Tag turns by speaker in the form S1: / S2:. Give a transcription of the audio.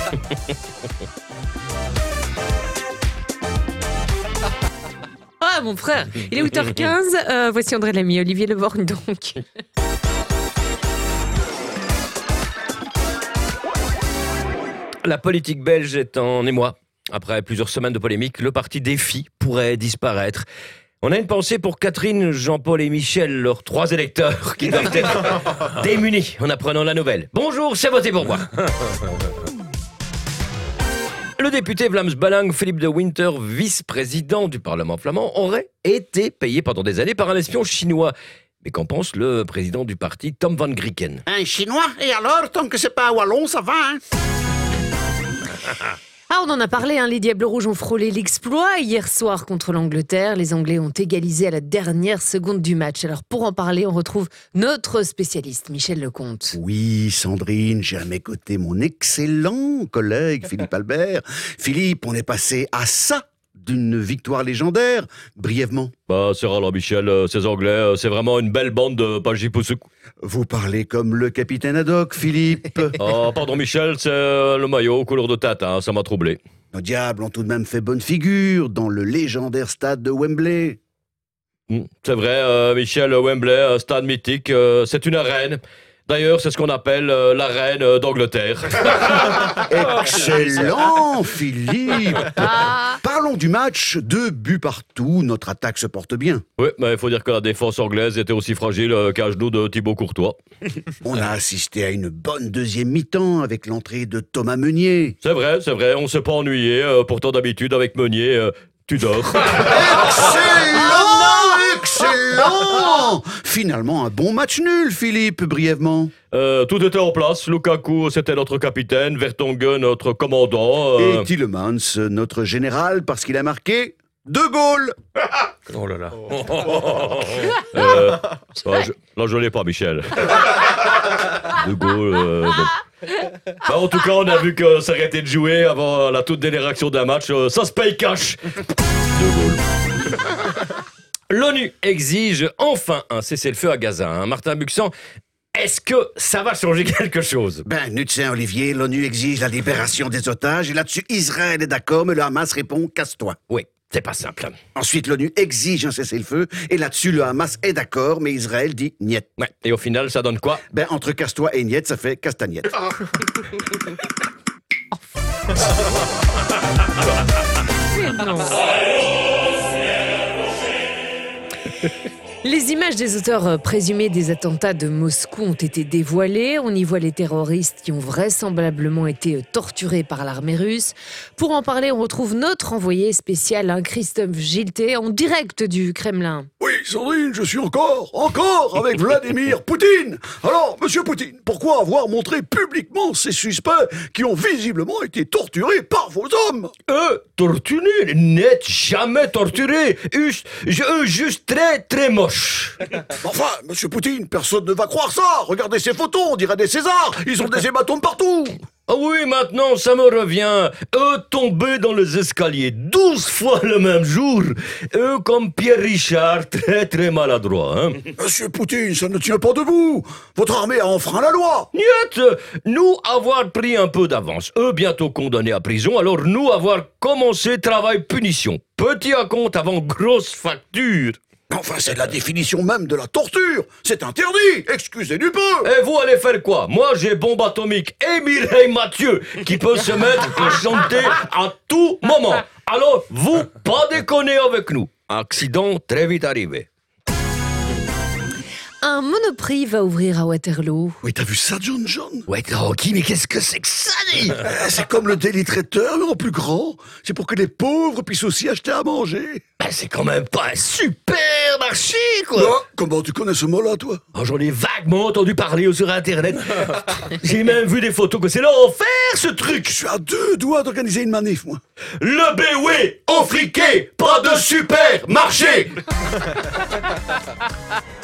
S1: Ah, mon frère, il est 8h15. Voici André Lamy, Olivier Leborgne donc.
S2: La politique belge est en émoi. Après plusieurs semaines de polémique, le parti Défi pourrait disparaître. On a une pensée pour Catherine, Jean-Paul et Michel, leurs 3 électeurs, qui doivent être démunis en apprenant la nouvelle. Bonjour, c'est voté pour moi. Le député Vlaams Belang, Philippe de Winter, vice-président du Parlement flamand, aurait été payé pendant des années par un espion chinois. Mais qu'en pense le président du parti, Tom van Grieken?
S3: Un Chinois? Et alors, tant que c'est pas un Wallon, ça va, hein?
S1: Ah, on en a parlé, les Diables Rouges ont frôlé l'exploit hier soir contre l'Angleterre. Les Anglais ont égalisé à la dernière seconde du match. Alors pour en parler, on retrouve notre spécialiste, Michel Lecomte.
S3: Oui, Sandrine, j'ai à mes côtés mon excellent collègue Philippe Albert. Philippe, on est passé à ça d'une victoire légendaire, brièvement.
S2: C'est rare, Michel, ces Anglais, c'est vraiment une belle bande de pagipoussouk.
S3: Vous parlez comme le capitaine Haddock, Philippe.
S2: Oh, pardon Michel, c'est le maillot couleur de tête, ça m'a troublé.
S3: Nos diables ont tout de même fait bonne figure dans le légendaire stade de Wembley.
S2: C'est vrai, Michel, Wembley, stade mythique, c'est une arène. D'ailleurs, c'est ce qu'on appelle la reine d'Angleterre.
S3: Excellent, Philippe. Parlons du match, 2 buts partout, notre attaque se porte bien.
S2: Oui, mais il faut dire que la défense anglaise était aussi fragile qu'un genou de Thibaut Courtois.
S3: On a assisté à une bonne deuxième mi-temps avec l'entrée de Thomas Meunier.
S2: C'est vrai, on s'est pas ennuyé. Pourtant, d'habitude, avec Meunier, tu dors.
S3: Excellent! Finalement, un bon match nul, Philippe, brièvement.
S2: Tout était en place. Lukaku, c'était notre capitaine. Vertonghen, notre commandant.
S3: Et Tielemans, notre général, parce qu'il a marqué 2 goals.
S2: Oh là là. Là, je l'ai pas, Michel. 2 goals. En tout cas, on a vu que s'arrêter de jouer avant la toute dernière action d'un match, ça se paye cash. 2 goals. L'ONU exige enfin un cessez-le-feu à Gaza. Martin Buxan, est-ce que ça va changer quelque chose?
S3: Nutsen Olivier, l'ONU exige la libération des otages et là-dessus, Israël est d'accord, mais le Hamas répond « casse-toi ».
S2: Oui, c'est pas simple.
S3: Ensuite, l'ONU exige un cessez-le-feu et là-dessus, le Hamas est d'accord, mais Israël dit « niet ».
S2: Ouais. Et au final, ça donne quoi?
S3: Entre casse-toi et niet, ça fait castagnette.
S1: Les images des auteurs présumés des attentats de Moscou ont été dévoilées. On y voit les terroristes qui ont vraisemblablement été torturés par l'armée russe. Pour en parler, on retrouve notre envoyé spécial, Christophe Gillet, en direct du Kremlin.
S4: Oui, Sandrine, je suis encore avec Vladimir Poutine. Alors, monsieur Poutine, pourquoi avoir montré publiquement ces suspects qui ont visiblement été torturés par vos hommes?
S2: Torturés? N'est jamais torturé. Juste très, très moche.
S4: Enfin, monsieur Poutine, personne ne va croire ça. Regardez ces photos, on dirait des Césars. Ils ont des hématomes partout.
S2: Ah oui, maintenant, ça me revient. Eux tombés dans les escaliers 12 fois le même jour. Eux comme Pierre Richard, très très maladroit.
S4: Monsieur Poutine, ça ne tient pas debout. Votre armée a enfreint la loi.
S2: Niet, nous avoir pris un peu d'avance. Eux bientôt condamnés à prison, alors nous avoir commencé travail-punition. Petit acompte avant grosse facture.
S4: Enfin, c'est la définition même de la torture. C'est interdit. Excusez du peu.
S2: Et vous allez faire quoi? Moi, j'ai bombe atomique et Mireille Mathieu qui peut se mettre à chanter à tout moment. Alors, vous, pas déconner avec nous. Accident très vite arrivé.
S1: Un Monoprix va ouvrir à Waterloo.
S4: Oui, t'as vu ça, John?
S2: Ouais, Rocky, mais qu'est-ce que c'est que ça, dit?
S4: C'est comme le Daily Traiteur, mais en plus grand. C'est pour que les pauvres puissent aussi acheter à manger.
S2: C'est quand même pas un super marché, quoi.
S4: Non, comment tu connais ce mot-là, toi?
S2: J'en ai vaguement entendu parler sur Internet. J'ai même vu des photos que c'est l'enfer, ce truc.
S4: Je suis à 2 doigts d'organiser une manif, moi.
S2: Le BW, au friquet, pas de super marché.